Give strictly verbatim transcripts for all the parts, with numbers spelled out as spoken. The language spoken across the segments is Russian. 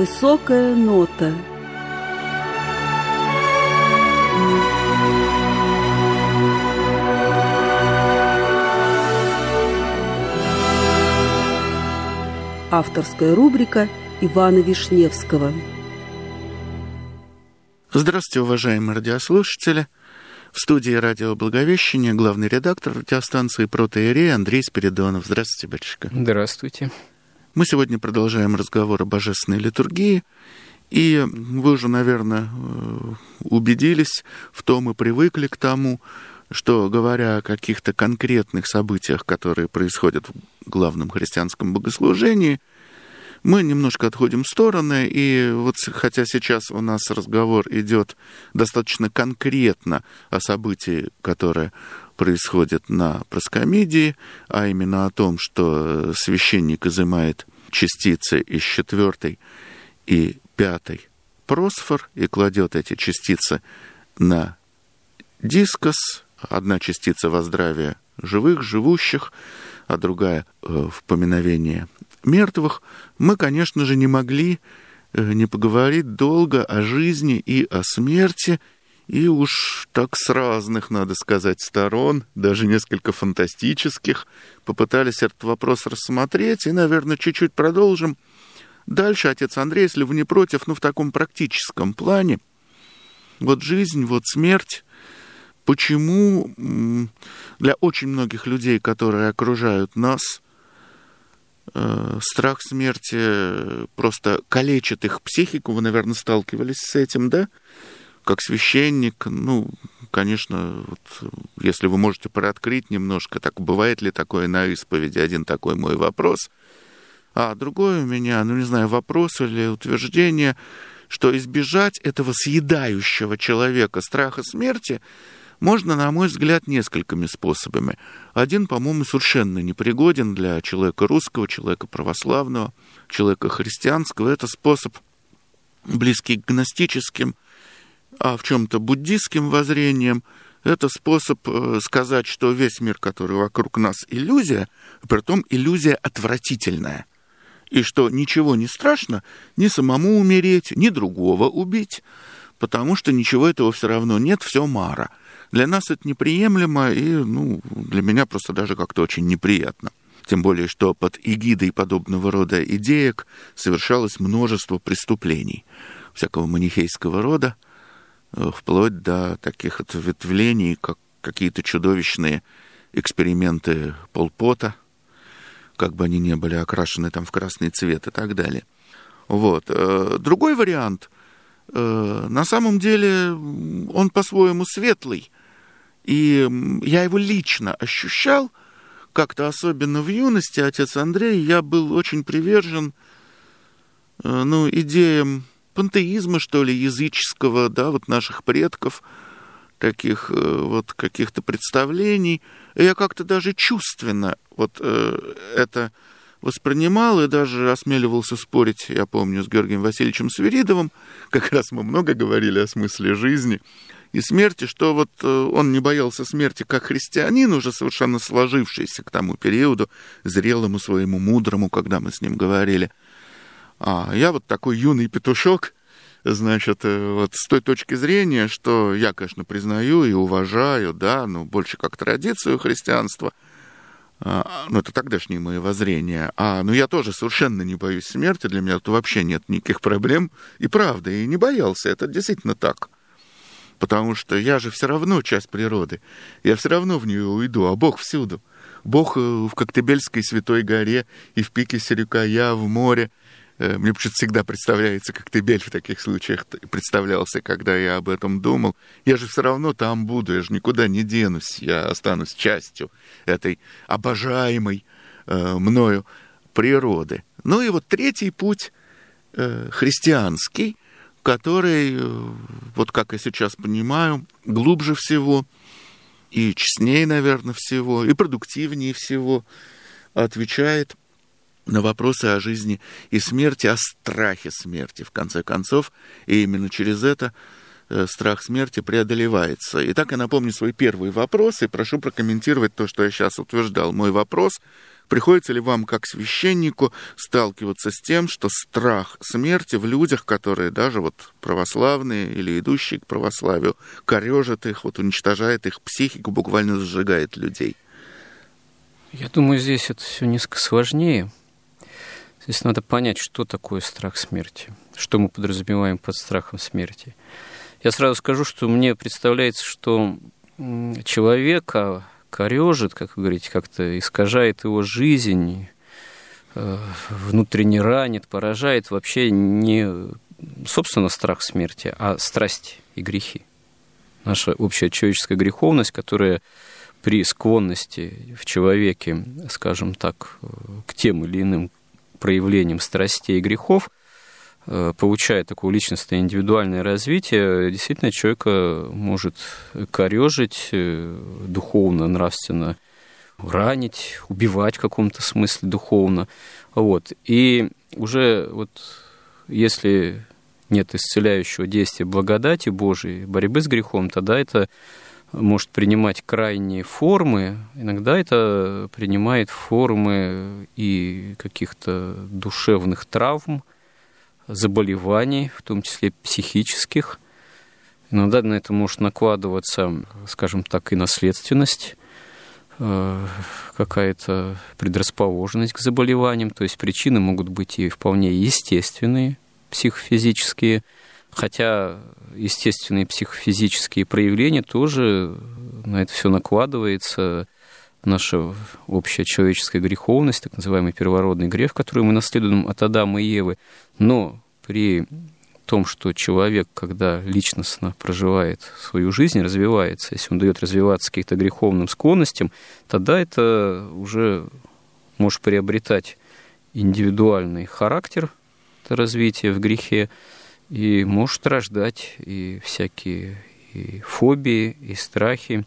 Высокая нота. Авторская рубрика Ивана Вишневского. Здравствуйте, уважаемые радиослушатели. В студии радио Благовещение главный редактор радиостанции Протоиерей Андрей Спиридонов. Здравствуйте, батюшка. Здравствуйте. Мы сегодня продолжаем разговор о божественной литургии. И вы уже, наверное, убедились в том и привыкли к тому, что, говоря о каких-то конкретных событиях, которые происходят в главном христианском богослужении, мы немножко отходим в стороны, и вот хотя сейчас у нас разговор идет достаточно конкретно о событии, которое происходит на проскомидии, а именно о том, что священник изымает частицы из четвертой и пятой просфор и кладет эти частицы на дискос. Одна частица во здравие живых, живущих, а другая в поминовение мертвых. Мы, конечно же, не могли не поговорить долго о жизни и о смерти, и уж так с разных, надо сказать, сторон, даже несколько фантастических, попытались этот вопрос рассмотреть, и, наверное, чуть-чуть продолжим. Дальше, отец Андрей, если вы не против, ну, в таком практическом плане, вот жизнь, вот смерть. Почему для очень многих людей, которые окружают нас, страх смерти просто калечит их психику? Вы, наверное, сталкивались с этим, да? Как священник, ну, конечно, вот, если вы можете приоткрыть немножко, так бывает ли такое на исповеди? Один такой мой вопрос. А другой у меня, ну, не знаю, вопрос или утверждение, что избежать этого съедающего человека страха смерти можно, на мой взгляд, несколькими способами. Один, по-моему, совершенно непригоден для человека русского, человека православного, человека христианского. Это способ, близкий к гностическим, а в чем-то буддистским воззрениям. Это способ сказать, что весь мир, который вокруг нас, иллюзия, а притом иллюзия отвратительная. И что ничего не страшно ни самому умереть, ни другого убить, потому что ничего этого все равно нет, все мара. Для нас это неприемлемо, и, ну, для меня просто даже как-то очень неприятно. Тем более, что под эгидой подобного рода идеек совершалось множество преступлений всякого манихейского рода, вплоть до таких ответвлений, как какие-то чудовищные эксперименты Пол Пота, как бы они ни были окрашены там в красный цвет и так далее. Вот. Другой вариант, на самом деле, он по-своему светлый, и я его лично ощущал, как-то особенно в юности, отец Андрей, я был очень привержен, ну, идеям пантеизма, что ли, языческого, да, вот наших предков, таких вот каких-то представлений. И я как-то даже чувственно вот э, это воспринимал и даже осмеливался спорить, я помню, с Георгием Васильевичем Свиридовым, как раз мы много говорили о смысле жизни и смерти, что вот э, он не боялся смерти как христианин, уже совершенно сложившийся к тому периоду, зрелому своему, мудрому, когда мы с ним говорили. А я вот такой юный петушок, значит, вот с той точки зрения, что я, конечно, признаю и уважаю, да, но больше как традицию христианства, а, ну, это тогдашние мои воззрения, а, ну, я тоже совершенно не боюсь смерти, для меня тут вообще нет никаких проблем, и правда, и не боялся, это действительно так, потому что я же все равно часть природы, я все равно в нее уйду, а Бог всюду, Бог в Коктебельской Святой горе и в пике Серюкая в море. Мне почему-то всегда представляется Коктебель в таких случаях, представлялся, когда я об этом думал. Я же все равно там буду, я же никуда не денусь, я останусь частью этой обожаемой э, мною природы. Ну и вот третий путь э, христианский, который, э, вот как я сейчас понимаю, глубже всего и честнее, наверное, всего, и продуктивнее всего отвечает на вопросы о жизни и смерти, о страхе смерти, в конце концов, и именно через это э, страх смерти преодолевается. Итак, я напомню свой первый вопрос и прошу прокомментировать то, что я сейчас утверждал. Мой вопрос Приходится ли вам, как священнику, сталкиваться с тем, что страх смерти в людях, которые даже вот православные или идущие к православию, корежит их, вот уничтожает их психику, буквально сжигает людей? Я думаю, здесь это все несколько сложнее. Здесь надо понять, что такое страх смерти, что мы подразумеваем под страхом смерти. Я сразу скажу, что мне представляется, что человека корежит, как вы говорите, как-то искажает его жизнь, внутренне ранит, поражает вообще не, собственно, страх смерти, а страсти и грехи. Наша общая человеческая греховность, которая при склонности в человеке, скажем так, к тем или иным проявлениям страстей и грехов, получая такое личностное индивидуальное развитие, действительно человека может корежить духовно, нравственно, ранить, убивать в каком-то смысле духовно. Вот. И уже вот если нет исцеляющего действия благодати Божией, борьбы с грехом, тогда это может принимать крайние формы. Иногда это принимает формы и каких-то душевных травм, заболеваний, в том числе психических. Иногда на это может накладываться, скажем так, и наследственность, какая-то предрасположенность к заболеваниям. То есть причины могут быть и вполне естественные, психофизические, хотя естественные психофизические проявления тоже на это все накладывается. Наша общая человеческая греховность, так называемый первородный грех, который мы наследуем от Адама и Евы. Но при том, что человек, когда личностно проживает свою жизнь, развивается, если он дает развиваться каким-то греховным склонностям, тогда это уже может приобретать индивидуальный характер, это развитие в грехе, и может рождать и всякие и фобии, и страхи,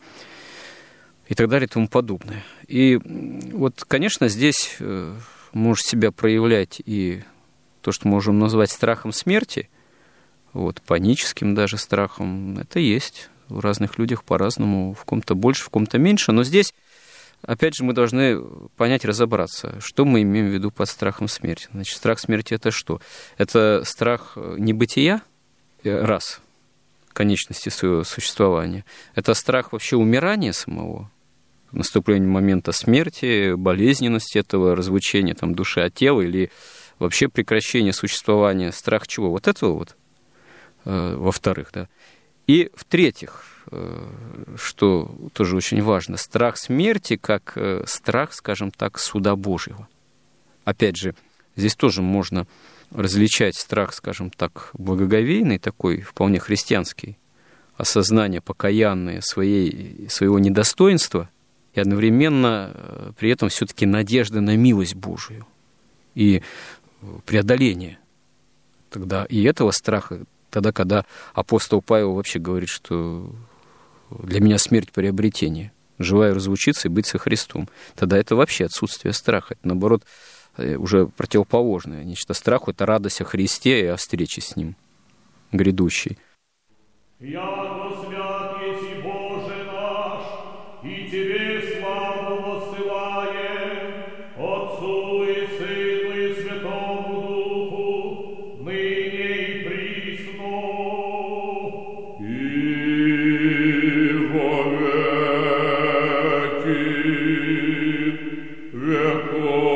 и так далее, и тому подобное. И вот, конечно, здесь может себя проявлять и то, что мы можем назвать страхом смерти, вот, паническим даже страхом, это есть в разных людях по-разному, в ком-то больше, в ком-то меньше, но здесь, опять же, мы должны понять, разобраться, что мы имеем в виду под страхом смерти. Значит, страх смерти – это что? Это страх небытия, раз, конечности своего существования. Это страх вообще умирания самого, наступления момента смерти, болезненности этого, разлучения там, души от тела или вообще прекращение существования. Страх чего? Вот этого вот, э, во-вторых, да. И в-третьих, э, что тоже очень важно, страх смерти как э, страх, скажем так, суда Божьего. Опять же, здесь тоже можно различать страх, скажем так, благоговейный, такой вполне христианский, осознание покаянное своей, своего недостоинства, и одновременно при этом все-таки надежда на милость Божию и преодоление тогда и этого страха, тогда, когда апостол Павел вообще говорит, что для меня смерть приобретение, желаю разлучиться и быть со Христом, тогда это вообще отсутствие страха, это наоборот уже противоположное. Нечто страху — это радость о Христе и о встрече с Ним грядущей. Яко свят еси Боже наш, и Тебе славу воссылаем, Отцу и Сыну и Святому Духу, ныне и присно, и во веки веков.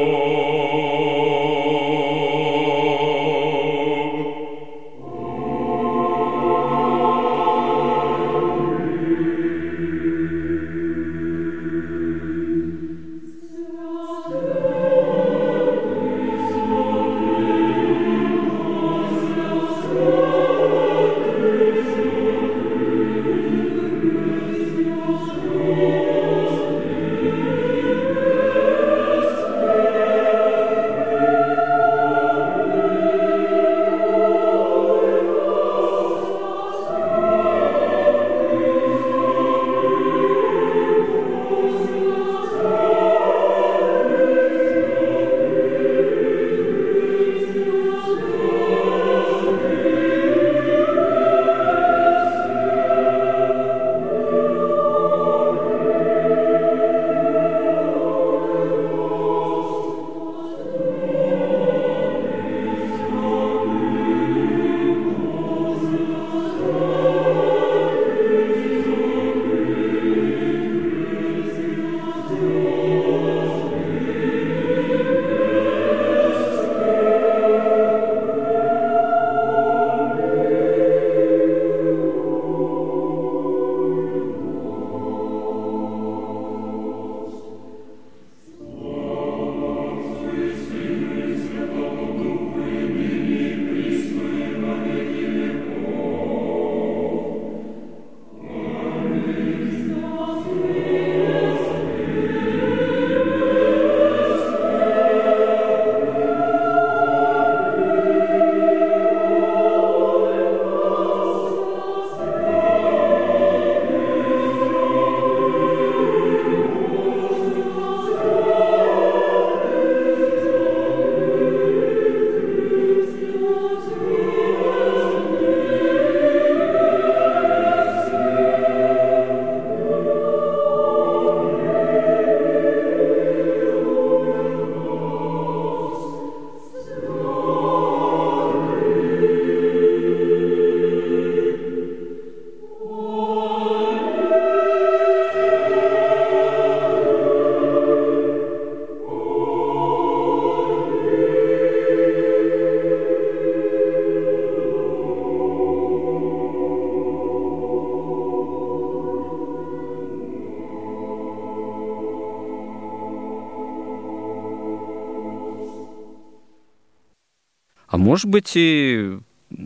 А может быть, и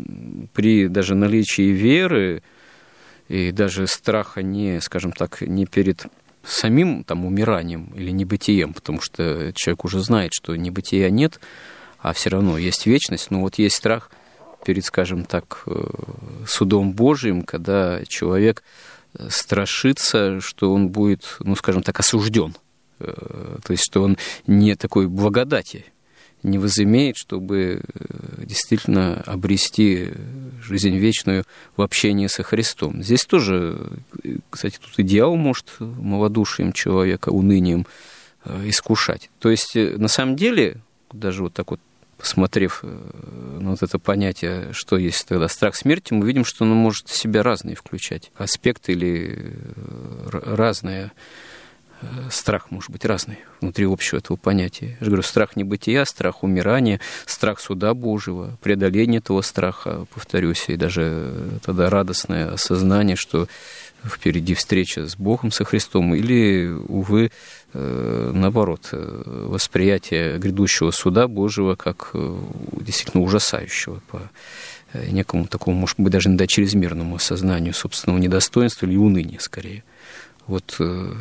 при даже наличии веры и даже страха не, скажем так, не перед самим там умиранием или небытием, потому что человек уже знает, что небытия нет, а все равно есть вечность, но вот есть страх перед, скажем так, судом Божиим, когда человек страшится, что он будет, ну, скажем так, осужден, то есть что он не такой благодати не возымеет, чтобы действительно обрести жизнь вечную в общении со Христом. Здесь тоже, кстати, тут и дьявол может малодушием человека, унынием искушать. То есть, на самом деле, даже вот так вот, посмотрев на вот это понятие, что есть тогда страх смерти, мы видим, что он может в себя разные включать аспекты или разные. Страх может быть разный внутри общего этого понятия. Я же говорю, страх небытия, страх умирания, страх суда Божьего, преодоление этого страха, повторюсь, и даже тогда радостное осознание, что впереди встреча с Богом, со Христом, или, увы, наоборот, восприятие грядущего суда Божьего как действительно ужасающего по некому такому, может быть, даже иногда чрезмерному осознанию собственного недостоинства или уныния, скорее. Вот,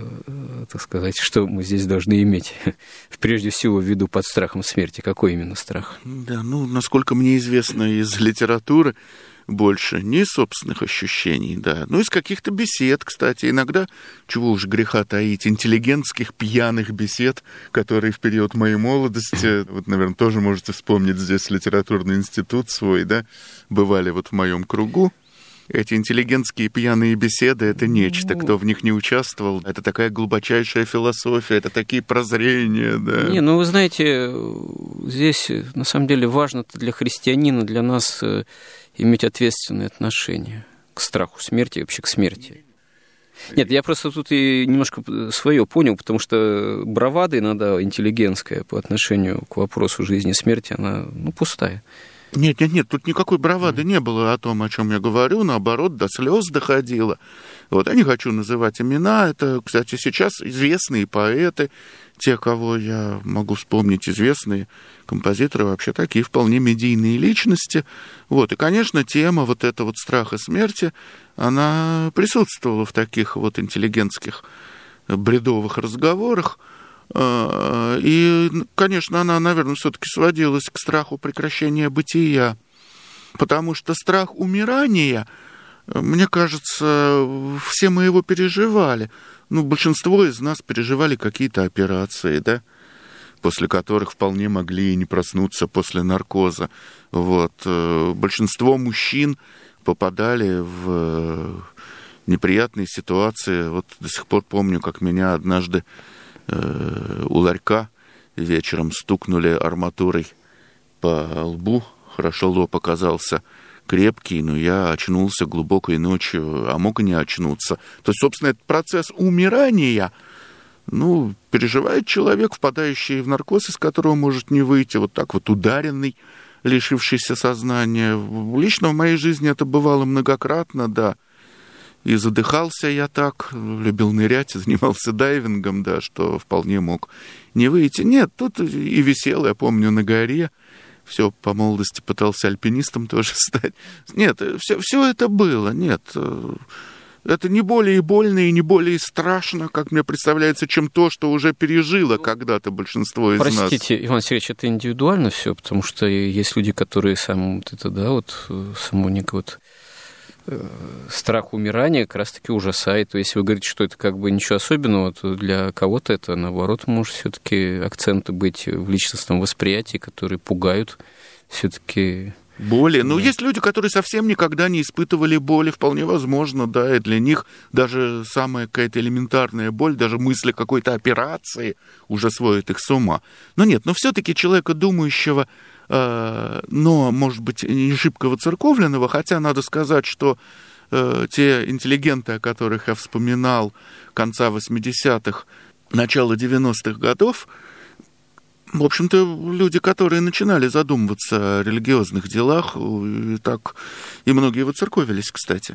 так сказать, что мы здесь должны иметь, прежде всего, в виду под страхом смерти. Какой именно страх? Да, ну, насколько мне известно из литературы, больше не собственных ощущений, да, ну, из каких-то бесед, кстати, иногда, чего уж греха таить, интеллигентских пьяных бесед, которые в период моей молодости, вот, наверное, тоже можете вспомнить здесь литературный институт свой, да, бывали вот в моем кругу. Эти интеллигентские пьяные беседы — это нечто, кто в них не участвовал. Это такая глубочайшая философия, это такие прозрения, да. Не, ну вы знаете, здесь на самом деле важно для христианина, для нас иметь ответственное отношение к страху смерти и вообще к смерти. Нет, я просто тут и немножко свое понял, потому что бравада иногда интеллигентская по отношению к вопросу жизни и смерти, она, ну, пустая. Нет, нет, нет, тут никакой бравады не было о том, о чем я говорю, наоборот, до слез доходило. Вот, я не хочу называть имена, это, кстати, сейчас известные поэты, те, кого я могу вспомнить, известные композиторы, вообще такие вполне медийные личности. Вот, и, конечно, тема вот этого вот страха смерти, она присутствовала в таких вот интеллигентских бредовых разговорах. И, конечно, она, наверное, все-таки сводилась к страху прекращения бытия, потому что страх умирания, мне кажется, все мы его переживали. Ну, большинство из нас переживали какие-то операции, да, после которых вполне могли и не проснуться после наркоза. Вот. Большинство мужчин попадали в неприятные ситуации. Вот до сих пор помню, как меня однажды у ларька вечером стукнули арматурой по лбу. Хорошо, лоб оказался крепкий, но я очнулся глубокой ночью, а мог и не очнуться. То есть, собственно, этот процесс умирания, ну, переживает человек, впадающий в наркоз, из которого может не выйти, вот так вот ударенный, лишившийся сознания. Лично в моей жизни это бывало многократно, да. И задыхался я так, любил нырять, занимался дайвингом, да, что вполне мог не выйти. Нет, тут и висел, я помню, на горе. Все по молодости пытался альпинистом тоже стать. Нет, все, все это было, нет. Это не более больно и не более страшно, как мне представляется, чем то, что уже пережило когда-то большинство из Простите, нас. Простите, Иван Сергеевич, это индивидуально все, потому что есть люди, которые сам вот это, да, вот само некое вот страх умирания как раз-таки ужасает. То есть, если вы говорите, что это как бы ничего особенного, то для кого-то это, наоборот, может все-таки акценты быть в личностном восприятии, которые пугают все-таки. Боли. Ну, да. Есть люди, которые совсем никогда не испытывали боли, вполне возможно, да, и для них даже самая какая-то элементарная боль, даже мысль о какой-то операции уже сводит их с ума. Но нет, но все-таки человека думающего, но, может быть, не шибко воцерковленного, хотя надо сказать, что э, те интеллигенты, о которых я вспоминал, конца восьмидесятых, начала девяностых годов, в общем-то, люди, которые начинали задумываться о религиозных делах, и так и многие воцерковились, кстати.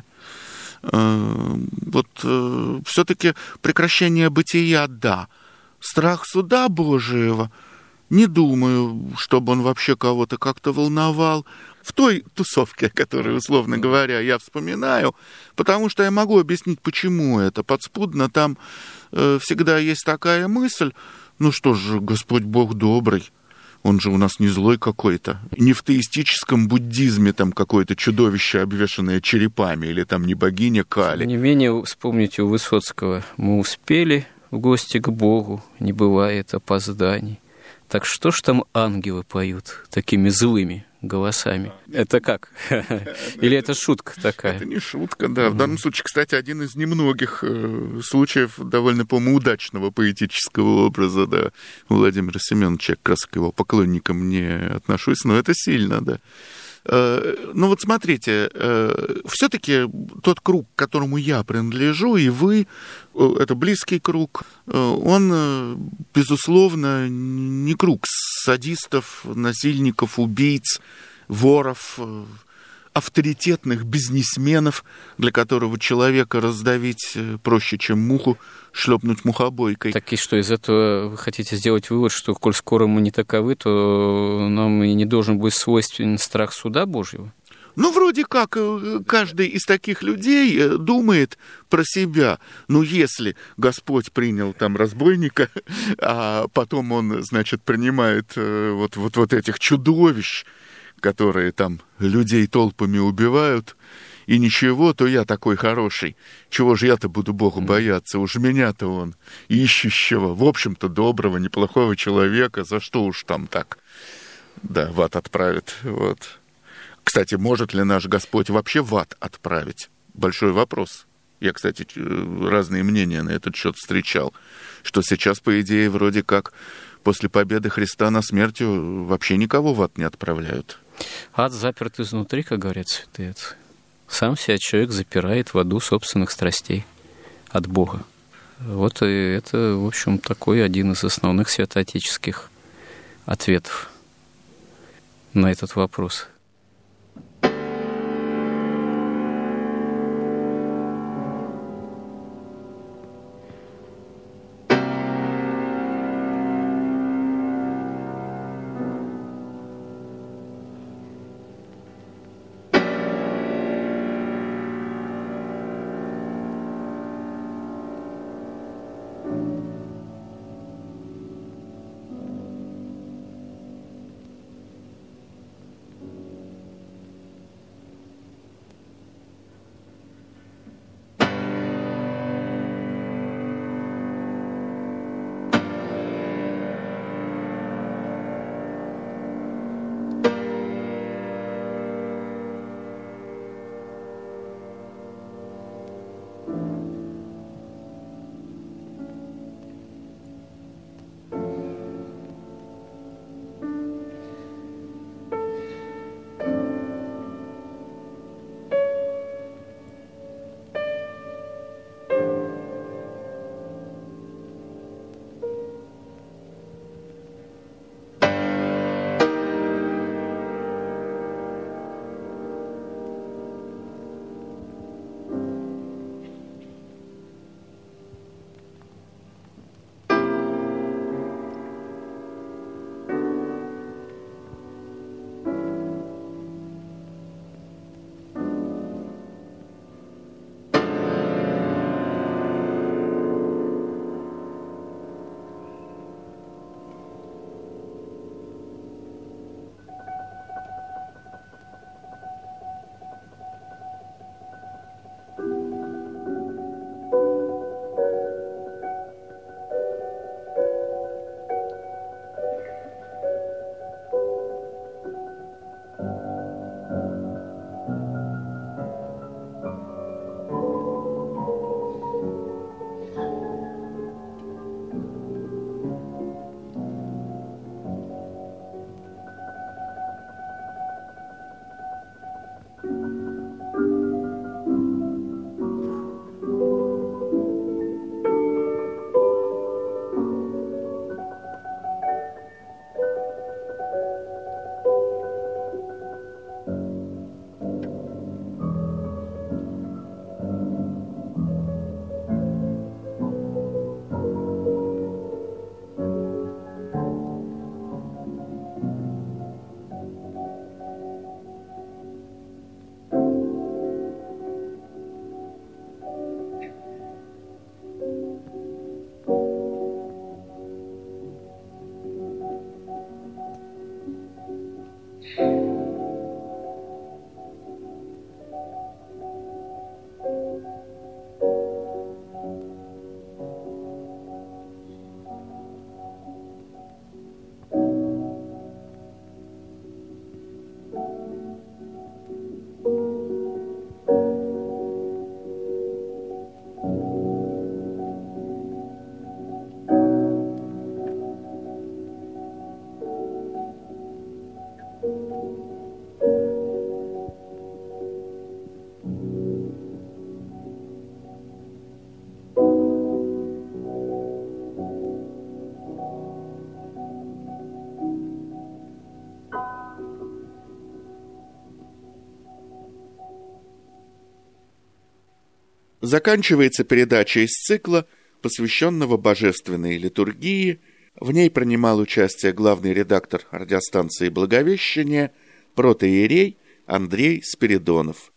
Э, вот э, все-таки прекращение бытия, да. Страх суда Божьего, Не думаю, чтобы он вообще кого-то как-то волновал. В той тусовке, о которой, условно говоря, я вспоминаю, потому что я могу объяснить, почему это. Подспудно там э, всегда есть такая мысль, ну что же, Господь Бог добрый, он же у нас не злой какой-то. Не в теистическом буддизме там какое-то чудовище, обвешанное черепами, или там не богиня Кали. Тем не менее, вспомните у Высоцкого, мы успели в гости к Богу, не бывает опозданий. Так что ж там ангелы поют такими злыми голосами? Это как? Или это шутка такая? Это не шутка, да. В данном случае, кстати, один из немногих э, случаев довольно, по-моему, удачного поэтического образа, да, Владимира Семеновича. Я как раз к его поклонникам не отношусь, но это сильно, да. Ну вот смотрите, все-таки тот круг, к которому я принадлежу, и вы, это близкий круг, он, безусловно, не круг садистов, насильников, убийц, воров, авторитетных бизнесменов, для которого человека раздавить проще, чем муху шлепнуть мухобойкой. Так и что, из этого вы хотите сделать вывод, что, коль скоро мы не таковы, то нам и не должен быть свойственен страх суда Божьего? Ну, вроде как каждый из таких людей думает про себя. Ну, если Господь принял там разбойника, а потом он, значит, принимает вот, вот, вот этих чудовищ, которые там людей толпами убивают, и ничего, то я такой хороший. Чего же я-то буду Богу бояться? Уж меня-то он ищущего, в общем-то, доброго, неплохого человека, за что уж там так, да, в ад отправит, вот. Кстати, может ли наш Господь вообще в ад отправить? Большой вопрос. Я, кстати, разные мнения на этот счет встречал, что сейчас, по идее, вроде как после победы Христа над смертью вообще никого в ад не отправляют. Ад заперт изнутри, как говорят святые отцы. Сам себя человек запирает в аду собственных страстей от Бога. Вот и это, в общем, такой один из основных святоотеческих ответов на этот вопрос. Заканчивается передача из цикла, посвященного божественной литургии. В ней принимал участие главный редактор радиостанции «Благовещение», протоиерей Андрей Спиридонов.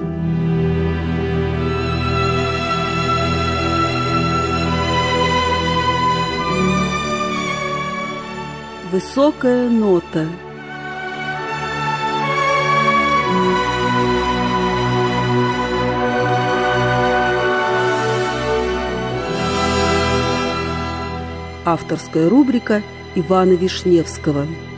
Высокая нота. Авторская рубрика Ивана Вишневского.